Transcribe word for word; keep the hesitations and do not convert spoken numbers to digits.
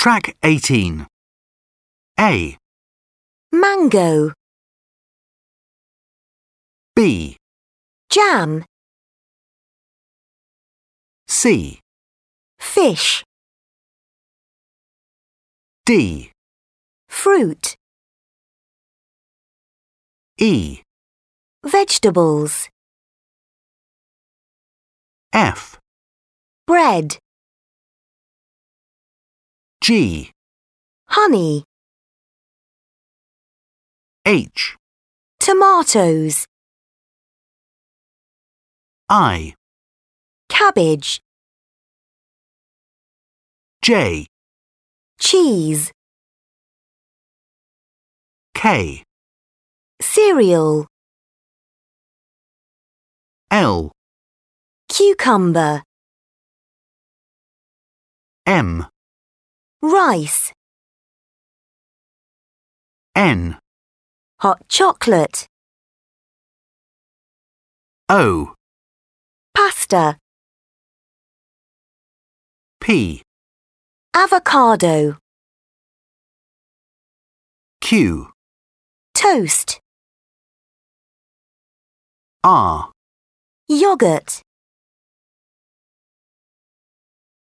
Track eighteen. A. Mango. B. Jam. C. Fish. D. Fruit. E. Vegetables. F. Bread. G. Honey. H. Tomatoes. I. Cabbage. J. Cheese. K. Cereal. L. Cucumber. M. Rice. N. Hot chocolate. O. Pasta. P. Avocado. Q. Toast. R. Yogurt.